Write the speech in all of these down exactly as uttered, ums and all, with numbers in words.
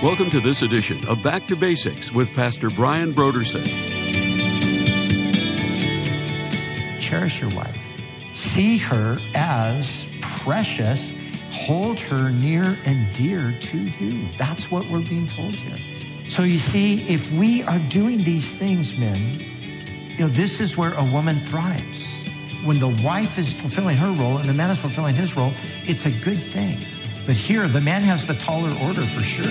Welcome to this edition of Back to Basics with Pastor Brian Brodersen. Cherish your wife. See her as precious. Hold her near and dear to you. That's what we're being told here. So you see, if we are doing these things, men, you know, this is where a woman thrives. When the wife is fulfilling her role and the man is fulfilling his role, it's a good thing. But here, the man has the taller order for sure.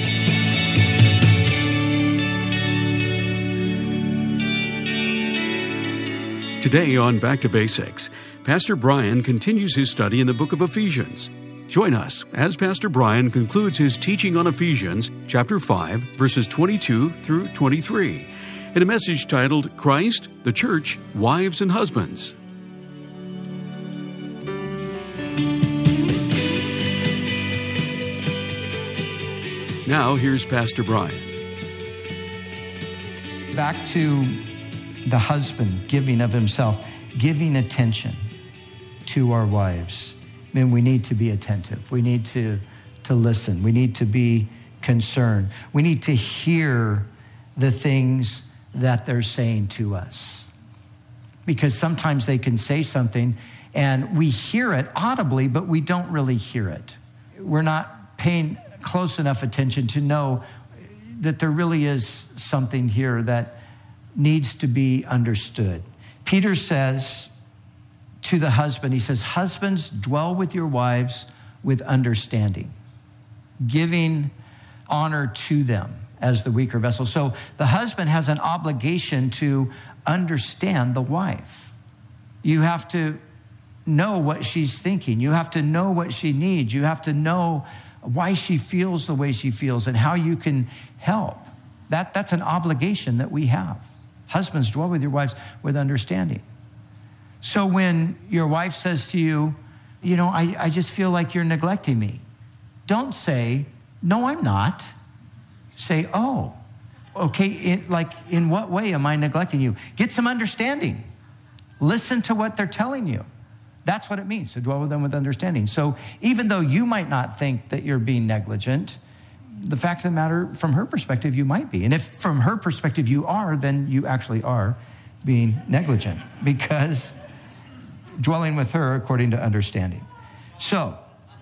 Today on Back to Basics, Pastor Brian continues his study in the book of Ephesians. Join us as Pastor Brian concludes his teaching on Ephesians chapter five, verses twenty-two through twenty-three, in a message titled, Christ, the Church, Wives and Husbands. Now, here's Pastor Brian. Back to the husband giving of himself, giving attention to our wives. I mean, we need to be attentive. We need to, to listen. We need to be concerned. We need to hear the things that they're saying to us. Because sometimes they can say something and we hear it audibly, but we don't really hear it. We're not paying close enough attention to know that there really is something here that needs to be understood. Peter says to the husband, he says, husbands, dwell with your wives with understanding, giving honor to them as the weaker vessel. So the husband has an obligation to understand the wife. You have to know what she's thinking. You have to know what she needs. You have to know why she feels the way she feels and how you can help. That, that's an obligation that we have. Husbands, dwell with your wives with understanding. So when your wife says to you, you know, I, I just feel like you're neglecting me, don't say, no, I'm not. Say, oh, okay, it, like in what way am I neglecting you? Get some understanding. Listen to what they're telling you. That's what it means to dwell with them with understanding. So even though you might not think that you're being negligent, the fact of the matter, from her perspective, you might be. And if from her perspective you are, then you actually are being negligent because dwelling with her according to understanding. So,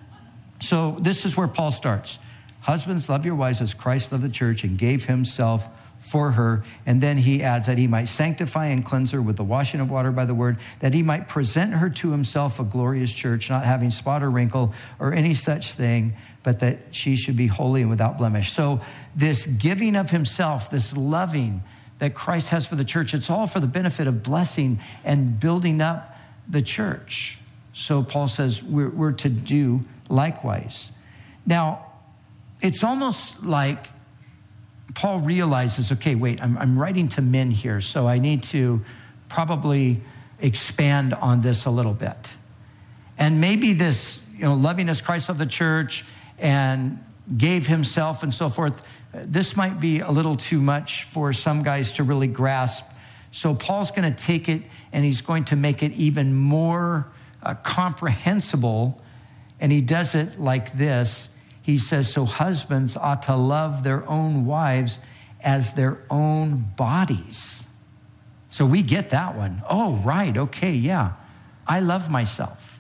so this is where Paul starts. Husbands, love your wives as Christ loved the church and gave himself for her. And then he adds that he might sanctify and cleanse her with the washing of water by the word, that he might present her to himself a glorious church, not having spot or wrinkle or any such thing, but that she should be holy and without blemish. So this giving of himself, this loving that Christ has for the church, it's all for the benefit of blessing and building up the church. So Paul says we're, we're to do likewise. Now, it's almost like Paul realizes, okay, wait, I'm, I'm writing to men here, so I need to probably expand on this a little bit. And maybe this, you know, loving as Christ of the church and gave himself and so forth, this might be a little too much for some guys to really grasp. So Paul's going to take it and he's going to make it even more uh, comprehensible. And he does it like this. He says, so husbands ought to love their own wives as their own bodies. So we get that one. Oh, right. Okay. Yeah. I love myself.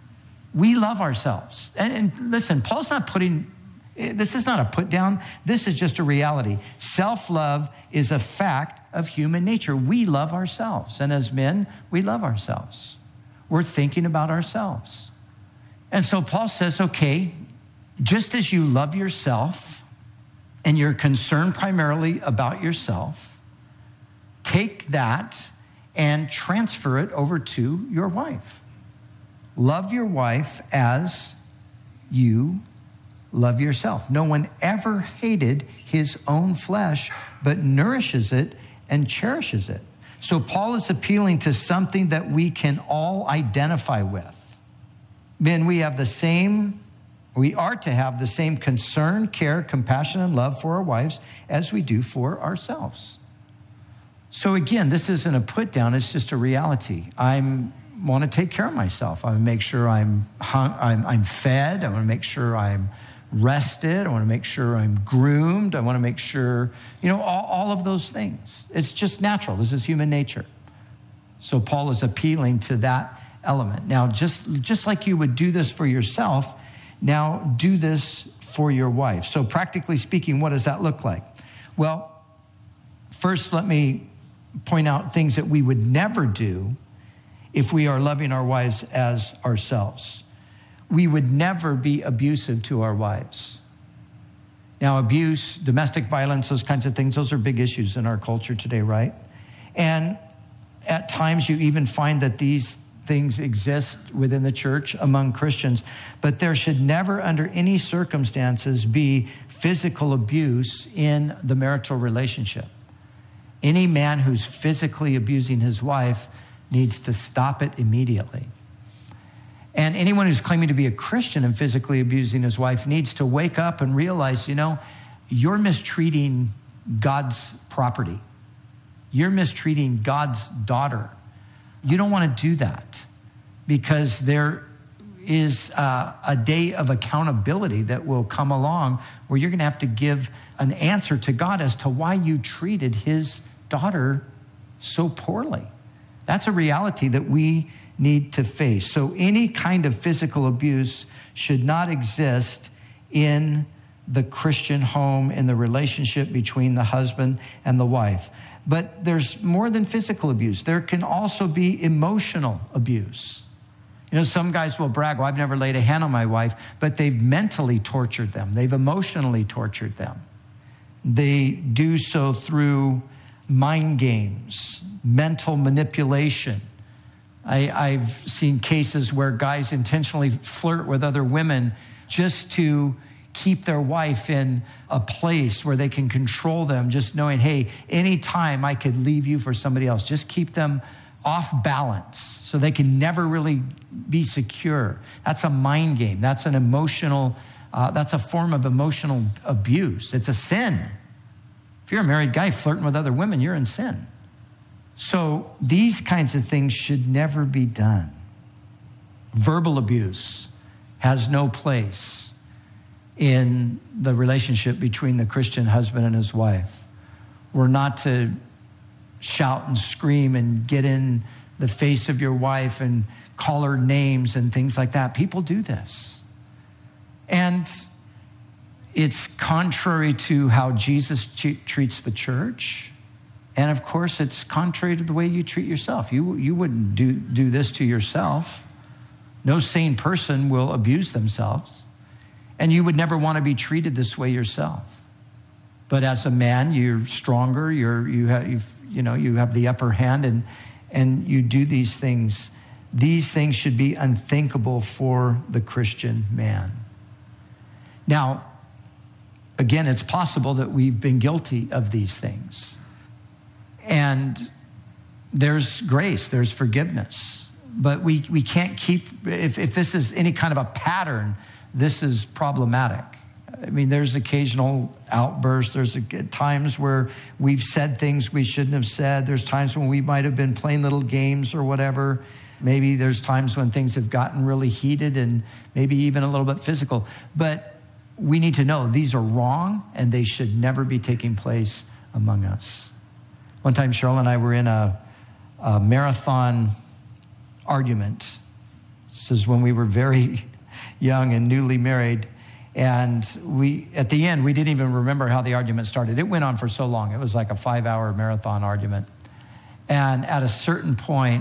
We love ourselves. And, and listen, Paul's not putting, this is not a put down. This is just a reality. Self-love is a fact of human nature. We love ourselves. And as men, we love ourselves. We're thinking about ourselves. And so Paul says, okay, just as you love yourself and you're concerned primarily about yourself, take that and transfer it over to your wife. Love your wife as you love yourself. No one ever hated his own flesh, but nourishes it and cherishes it. So Paul is appealing to something that we can all identify with. Men, we have the same We are to have the same concern, care, compassion, and love for our wives as we do for ourselves. So again, this isn't a put down, it's just a reality. I want to take care of myself. I want to make sure I'm, hung, I'm, I'm fed. I want to make sure I'm rested. I want to make sure I'm groomed. I want to make sure, you know, all, all of those things. It's just natural. This is human nature. So Paul is appealing to that element. Now, just, just like you would do this for yourself, now do this for your wife. So practically speaking, what does that look like? Well, first, let me point out things that we would never do if we are loving our wives as ourselves. We would never be abusive to our wives. Now, abuse, domestic violence, those kinds of things, those are big issues in our culture today, right? And at times you even find that these things exist within the church among Christians, but there should never, under any circumstances, be physical abuse in the marital relationship. Any man who's physically abusing his wife needs to stop it immediately. And anyone who's claiming to be a Christian and physically abusing his wife needs to wake up and realize, you know, you're mistreating God's property. You're mistreating God's daughter. You don't want to do that, because there is uh, a day of accountability that will come along where you're going to have to give an answer to God as to why you treated his daughter so poorly. That's a reality that we need to face. So any kind of physical abuse should not exist in the Christian home, in the relationship between the husband and the wife. But there's more than physical abuse. There can also be emotional abuse. You know, some guys will brag, well, I've never laid a hand on my wife, but they've mentally tortured them. They've emotionally tortured them. They do so through mind games, mental manipulation. I, I've seen cases where guys intentionally flirt with other women just to keep their wife in a place where they can control them, just knowing, hey, anytime I could leave you for somebody else, just keep them off balance so they can never really be secure. That's a mind game. That's an emotional, uh, that's a form of emotional abuse. It's a sin. If you're a married guy flirting with other women, you're in sin. So these kinds of things should never be done. Verbal abuse has no place in the relationship between the Christian husband and his wife. We're not to shout and scream and get in the face of your wife and call her names and things like that. People do this. And it's contrary to how Jesus treats the church. And of course, it's contrary to the way you treat yourself. You, you wouldn't do, do this to yourself. No sane person will abuse themselves. And you would never want to be treated this way yourself. But as a man, you're stronger. You're, you have, you've, you know, you have the upper hand, and, and you do these things. These things should be unthinkable for the Christian man. Now, again, it's possible that we've been guilty of these things. And there's grace, there's forgiveness. But we, we can't keep, if, if this is any kind of a pattern, this is problematic. I mean, there's occasional outbursts. There's times where we've said things we shouldn't have said. There's times when we might have been playing little games or whatever. Maybe there's times when things have gotten really heated and maybe even a little bit physical. But we need to know these are wrong and they should never be taking place among us. One time, Cheryl and I were in a, a marathon argument. This is when we were very young and newly married. And we, at the end, we didn't even remember how the argument started. It went on for so long. It was like a five-hour marathon argument. And at a certain point,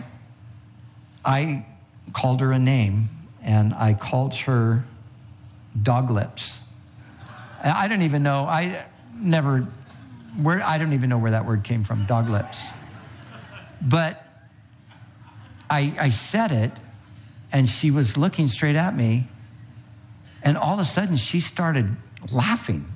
I called her a name, and I called her dog lips. And I don't even know, I never, where I don't even know where that word came from, dog lips. But I, I said it, and she was looking straight at me, and all of a sudden, she started laughing.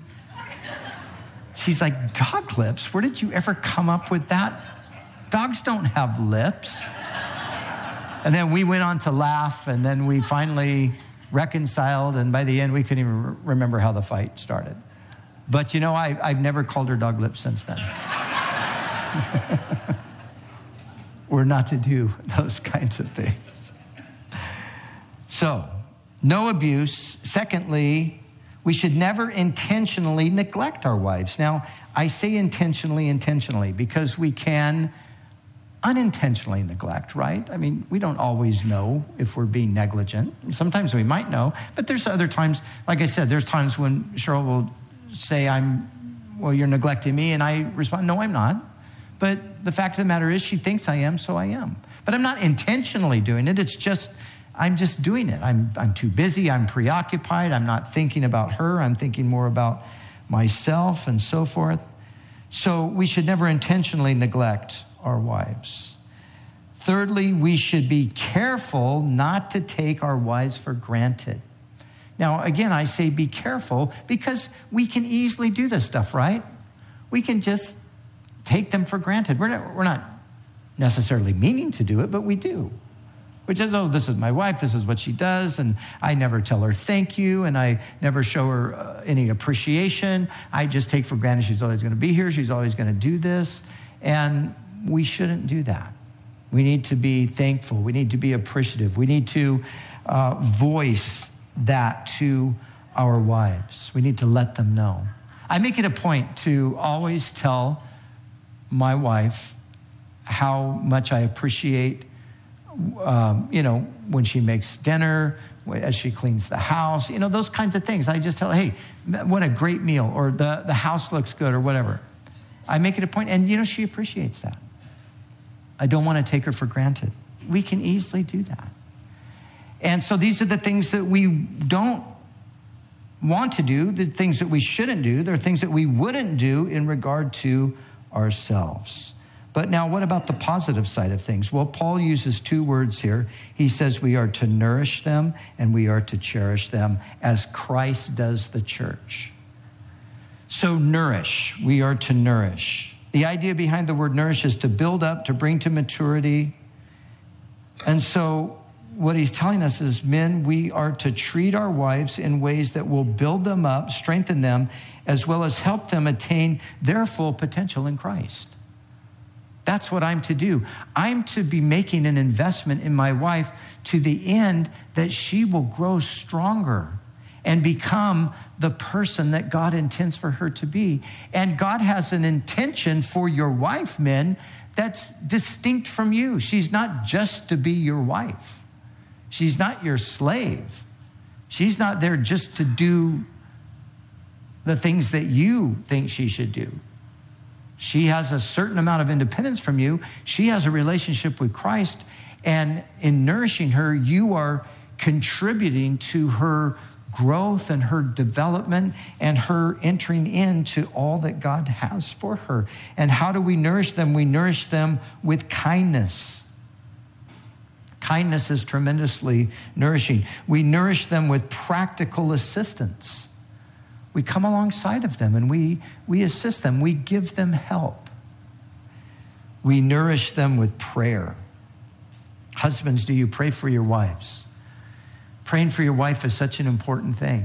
She's like, dog lips? Where did you ever come up with that? Dogs don't have lips. And then we went on to laugh, and then we finally reconciled, and by the end, we couldn't even remember how the fight started. But, you know, I, I've never called her dog lips since then. We're not to do those kinds of things. So, no abuse. Secondly, We should never intentionally neglect our wives. Now, I say intentionally, intentionally, because we can unintentionally neglect, right? I mean, we don't always know if we're being negligent. Sometimes we might know, but there's other times, like I said, there's times when Cheryl will say, I'm, well, you're neglecting me, and I respond, no, I'm not. But the fact of the matter is she thinks I am, so I am. But I'm not intentionally doing it. It's just, I'm just doing it. I'm, I'm too busy. I'm preoccupied. I'm not thinking about her. I'm thinking more about myself and so forth. So we should never intentionally neglect our wives. Thirdly, we should be careful not to take our wives for granted. Now, again, I say be careful because we can easily do this stuff, right? We can just take them for granted. We're not, we're not necessarily meaning to do it, but we do. We just, oh, this is my wife, this is what she does, and I never tell her thank you, and I never show her uh, any appreciation. I just take for granted she's always going to be here, she's always going to do this, and we shouldn't do that. We need to be thankful. We need to be appreciative. We need to uh, voice that to our wives. We need to let them know. I make it a point to always tell my wife how much I appreciate, um, you know, when she makes dinner, as she cleans the house, you know, those kinds of things. I just tell her, hey, what a great meal, or the, the house looks good, or whatever. I make it a point, and, you know, she appreciates that. I don't want to take her for granted. We can easily do that. And so these are the things that we don't want to do, the things that we shouldn't do. They're things that we wouldn't do in regard to ourselves. But now what about the positive side of things? Well, Paul uses two words here. He says we are to nourish them and we are to cherish them as Christ does the church. So nourish, we are to nourish. The idea behind the word nourish is to build up, to bring to maturity. And so what he's telling us is, men, we are to treat our wives in ways that will build them up, strengthen them, as well as help them attain their full potential in Christ. That's what I'm to do. I'm to be making an investment in my wife to the end that she will grow stronger and become the person that God intends for her to be. And God has an intention for your wife, men, that's distinct from you. She's not just to be your wife. She's not your slave. She's not there just to do the things that you think she should do. She has a certain amount of independence from you. She has a relationship with Christ. And in nourishing her, you are contributing to her growth and her development and her entering into all that God has for her. And how do we nourish them? We nourish them with kindness. Kindness is tremendously nourishing. We nourish them with practical assistance. We come alongside of them and we, we assist them. We give them help. We nourish them with prayer. Husbands, do you pray for your wives? Praying for your wife is such an important thing.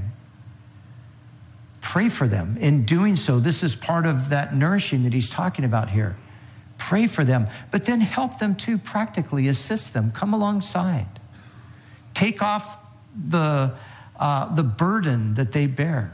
Pray for them. In doing so, this is part of that nourishing that he's talking about here. Pray for them, but then help them too practically, assist them, come alongside. Take off the, uh, the burden that they bear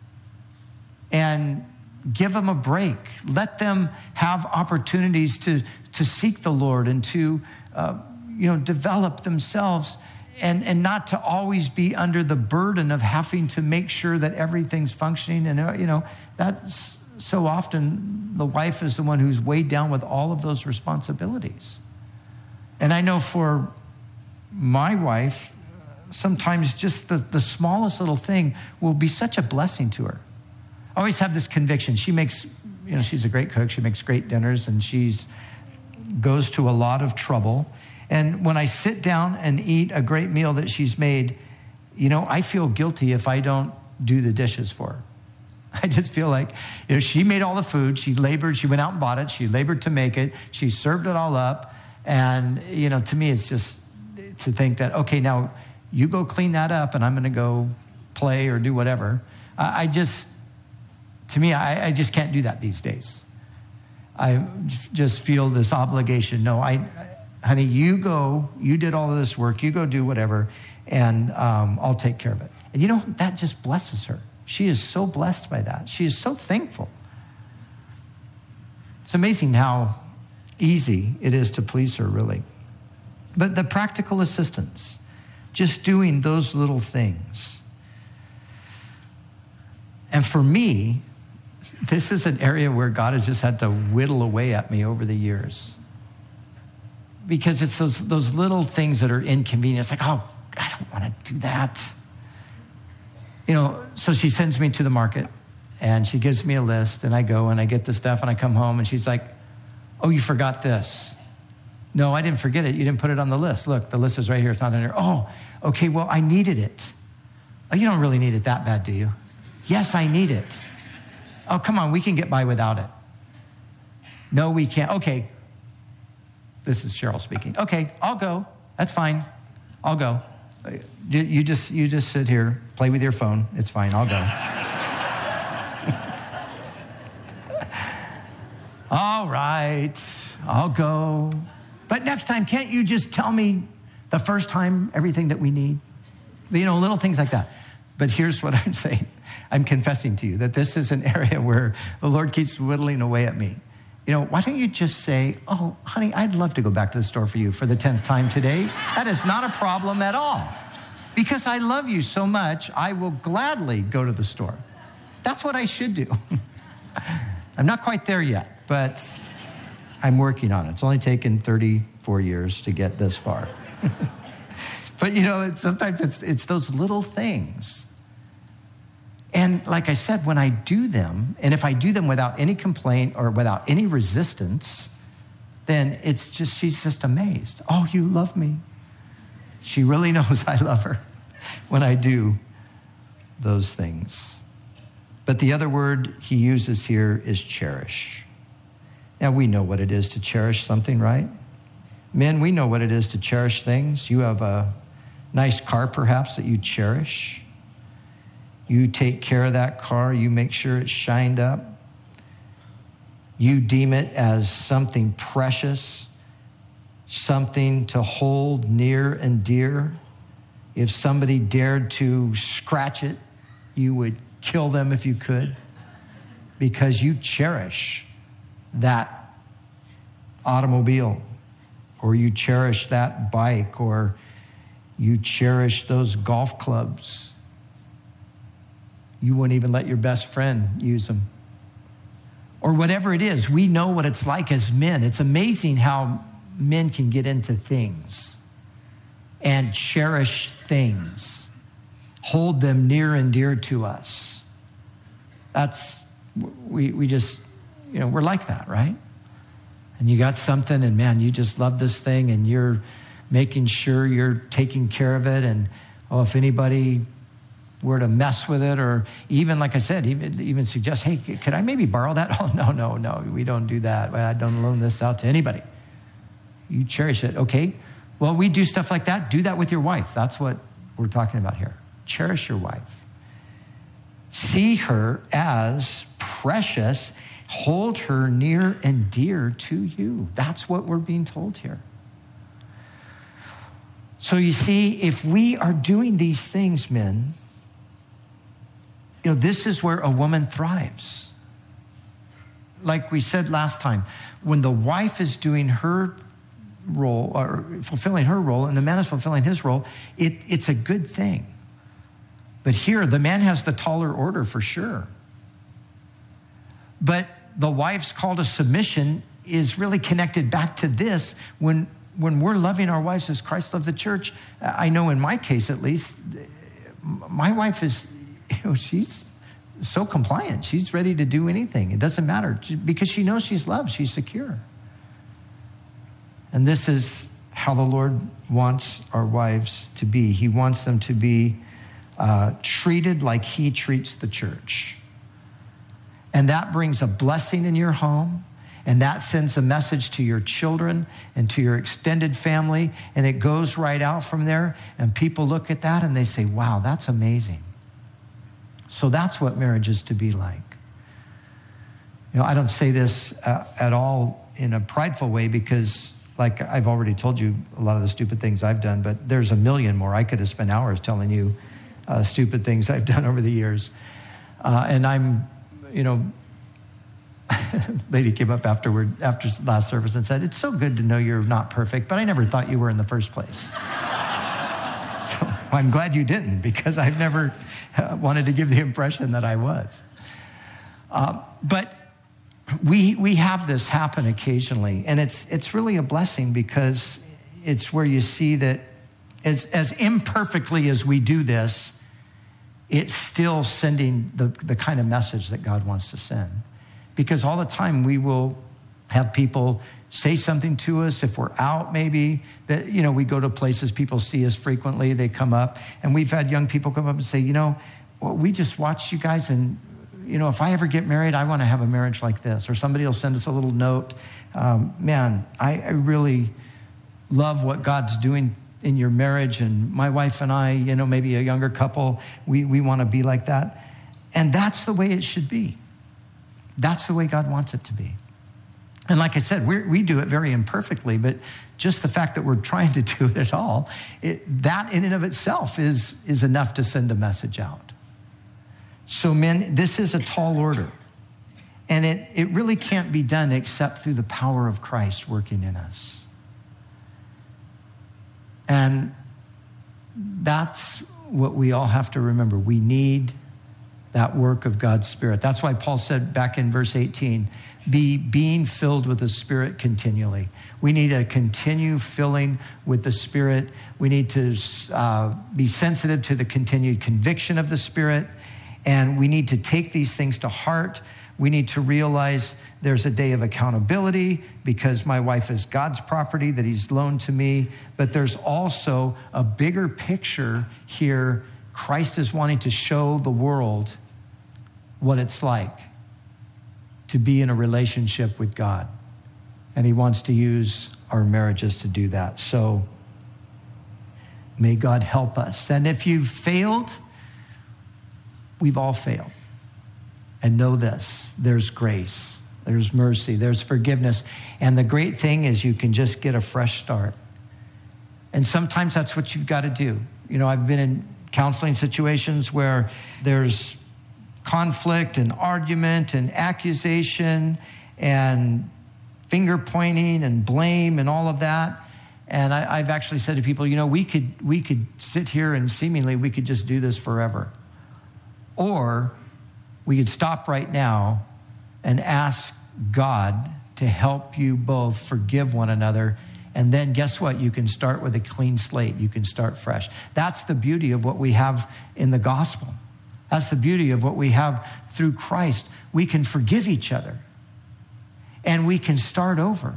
and give them a break. Let them have opportunities to, to seek the Lord and to uh, you know, develop themselves and, and not to always be under the burden of having to make sure that everything's functioning. And, you know, that's so often the wife is the one who's weighed down with all of those responsibilities. And I know for my wife, sometimes just the, the smallest little thing will be such a blessing to her. I always have this conviction. She makes, you know, she's a great cook. She makes great dinners and she's goes to a lot of trouble. And when I sit down and eat a great meal that she's made, you know, I feel guilty if I don't do the dishes for her. I just feel like, you know, she made all the food. She labored. She went out and bought it. She labored to make it. She served it all up. And, you know, to me, it's just to think that, okay, now you go clean that up and I'm going to go play or do whatever. I, I just, to me, I, I just can't do that these days. I just feel this obligation. No, I, honey, you go, you did all of this work. You go do whatever, and um, I'll take care of it. And you know, that just blesses her. She is so blessed by that. She is so thankful. It's amazing how easy it is to please her, really. But the practical assistance, just doing those little things. And for me, this is an area where God has just had to whittle away at me over the years. Because it's those, those little things that are inconvenient. It's like, oh, I don't want to do that. You know, so she sends me to the market and she gives me a list and I go and I get the stuff and I come home and she's like, oh, you forgot this. No, I didn't forget it. You didn't put it on the list. Look, the list is right here. It's not in there. Oh, okay, well, I needed it. Oh, you don't really need it that bad, do you? Yes, I need it. Oh, come on, we can get by without it. No, we can't. Okay, this is Cheryl speaking. Okay, I'll go. That's fine. I'll go. You, you just you just sit here, play with your phone. It's fine. I'll go. All right, I'll go. But next time, can't you just tell me the first time everything that we need? You know, little things like that. But here's what I'm saying. I'm confessing to you that this is an area where the Lord keeps whittling away at me. You know, why don't you just say, oh, honey, I'd love to go back to the store for you for the tenth time today. That is not a problem at all. Because I love you so much, I will gladly go to the store. That's what I should do. I'm not quite there yet, but I'm working on it. It's only taken thirty-four years to get this far. But, you know, it's, sometimes it's, it's those little things. And like I said, when I do them, and if I do them without any complaint or without any resistance, then it's just, she's just amazed. Oh, you love me. She really knows I love her when I do those things. But the other word he uses here is cherish. Now, we know what it is to cherish something, right? Men, we know what it is to cherish things. You have a nice car, perhaps, that you cherish. You take care of that car. You make sure it's shined up. You deem it as something precious, something to hold near and dear. If somebody dared to scratch it, you would kill them if you could, because you cherish that automobile, or you cherish that bike, or you cherish those golf clubs. You wouldn't even let your best friend use them. Or whatever it is, we know what it's like as men. It's amazing how men can get into things and cherish things, hold them near and dear to us. That's, we, we just, you know, we're like that, right? And you got something and man, you just love this thing and you're making sure you're taking care of it. And oh, if anybody were to mess with it, or even, like I said, even, even suggest, hey, could I maybe borrow that? Oh, no, no, no, we don't do that. I don't loan this out to anybody. You cherish it, okay? Well, we do stuff like that. Do that with your wife. That's what we're talking about here. Cherish your wife. See her as precious. Hold her near and dear to you. That's what we're being told here. So you see, if we are doing these things, men, you know, this is where a woman thrives. Like we said last time, when the wife is doing her role, or fulfilling her role, and the man is fulfilling his role, it, it's a good thing. But here, the man has the taller order for sure. But the wife's call to submission is really connected back to this. When, when we're loving our wives as Christ loved the church, I know in my case at least, my wife is, you know, she's so compliant. She's ready to do anything. It doesn't matter because she knows she's loved. She's secure. And this is how the Lord wants our wives to be. He wants them to be uh, treated like he treats the church. And that brings a blessing in your home. And that sends a message to your children and to your extended family. And it goes right out from there. And people look at that and they say, wow, that's amazing. So that's what marriage is to be like. You know, I don't say this uh, at all in a prideful way because, like I've already told you a lot of the stupid things I've done, but there's a million more. I could have spent hours telling you uh, stupid things I've done over the years. Uh, and I'm, you know, lady came up afterward, after last service and said, it's so good to know you're not perfect, but I never thought you were in the first place. So I'm glad you didn't, because I've never wanted to give the impression that I was. Uh, but we we have this happen occasionally, and it's it's really a blessing, because it's where you see that as, as imperfectly as we do this, it's still sending the, the kind of message that God wants to send. Because all the time we will have people say something to us if we're out, maybe, that, you know, we go to places, people see us frequently, they come up, and we've had young people come up and say, you know, well, we just watched you guys, and, you know, if I ever get married, I want to have a marriage like this. Or somebody will send us a little note. Um, man, I, I really love what God's doing in your marriage, and my wife and I, you know, maybe a younger couple, we, we want to be like that. And that's the way it should be. That's the way God wants it to be. And like I said, we we do it very imperfectly, but just the fact that we're trying to do it at all, it, that in and of itself is, is enough to send a message out. So men, this is a tall order. And it, it really can't be done except through the power of Christ working in us. And that's what we all have to remember. We need that work of God's Spirit. That's why Paul said back in verse eighteen, be being filled with the Spirit continually. We need to continue filling with the Spirit. We need to uh, be sensitive to the continued conviction of the Spirit. And we need to take these things to heart. We need to realize there's a day of accountability, because my wife is God's property that he's loaned to me. But there's also a bigger picture here. Christ is wanting to show the world what it's like to be in a relationship with God. And he wants to use our marriages to do that. So may God help us. And if you've failed, we've all failed. And know this, there's grace, there's mercy, there's forgiveness. And the great thing is you can just get a fresh start. And sometimes that's what you've got to do. You know, I've been in counseling situations where there's conflict and argument and accusation and finger pointing and blame and all of that. And I, I've actually said to people, you know, we could we could sit here and seemingly we could just do this forever. Or we could stop right now and ask God to help you both forgive one another. And then guess what? You can start with a clean slate. You can start fresh. That's the beauty of what we have in the gospel. That's the beauty of what we have through Christ. We can forgive each other. And we can start over.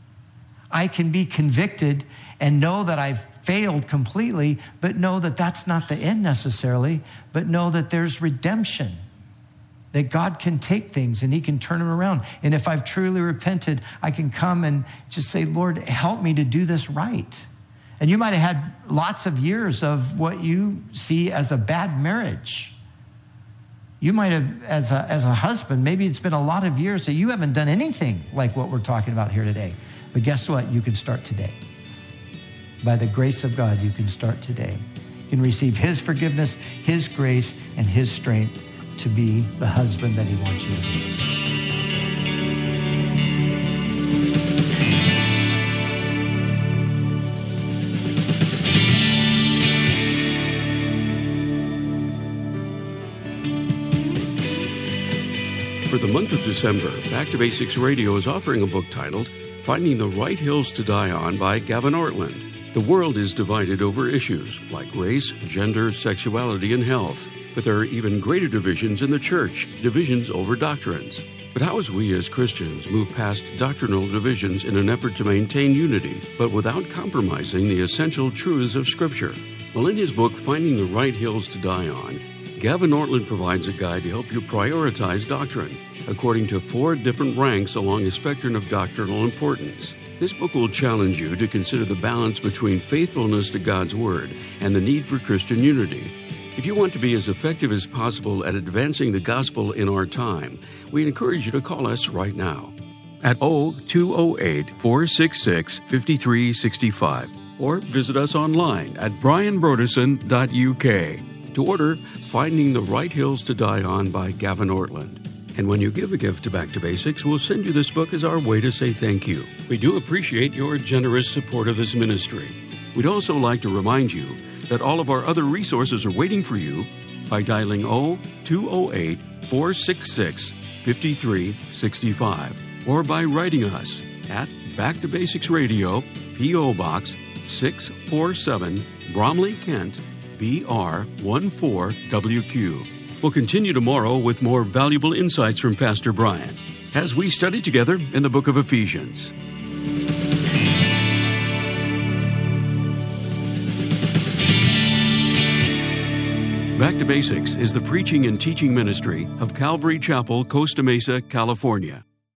I can be convicted and know that I've failed completely, but know that that's not the end necessarily, but know that there's redemption. That God can take things and he can turn them around. And if I've truly repented, I can come and just say, Lord, help me to do this right. And you might have had lots of years of what you see as a bad marriage. You might have, as a, as a husband, maybe it's been a lot of years that you haven't done anything like what we're talking about here today. But guess what? You can start today. By the grace of God, you can start today. You can receive his forgiveness, his grace, and his strength to be the husband that he wants you to be. For the month of December, Back to Basics Radio is offering a book titled Finding the Right Hills to Die On by Gavin Ortlund. The world is divided over issues like race, gender, sexuality, and health. But there are even greater divisions in the church, divisions over doctrines. But how as we as Christians move past doctrinal divisions in an effort to maintain unity, but without compromising the essential truths of Scripture? Well, in his book, Finding the Right Hills to Die On, Gavin Ortlund provides a guide to help you prioritize doctrine, according to four different ranks along a spectrum of doctrinal importance. This book will challenge you to consider the balance between faithfulness to God's Word and the need for Christian unity. If you want to be as effective as possible at advancing the gospel in our time, we encourage you to call us right now at oh two oh eight, four six six, five three six five or visit us online at brian brodersen dot u k. To order Finding the Right Hills to Die On by Gavin Ortland. And when you give a gift to Back to Basics, we'll send you this book as our way to say thank you. We do appreciate your generous support of this ministry. We'd also like to remind you that all of our other resources are waiting for you by dialing zero two zero eight, four six six, five three six five or by writing us at Back to Basics Radio, P O. Box six four seven, Bromley, Kent, B R one four W Q. We'll continue tomorrow with more valuable insights from Pastor Brian as we study together in the book of Ephesians. Back to Basics is the preaching and teaching ministry of Calvary Chapel, Costa Mesa, California.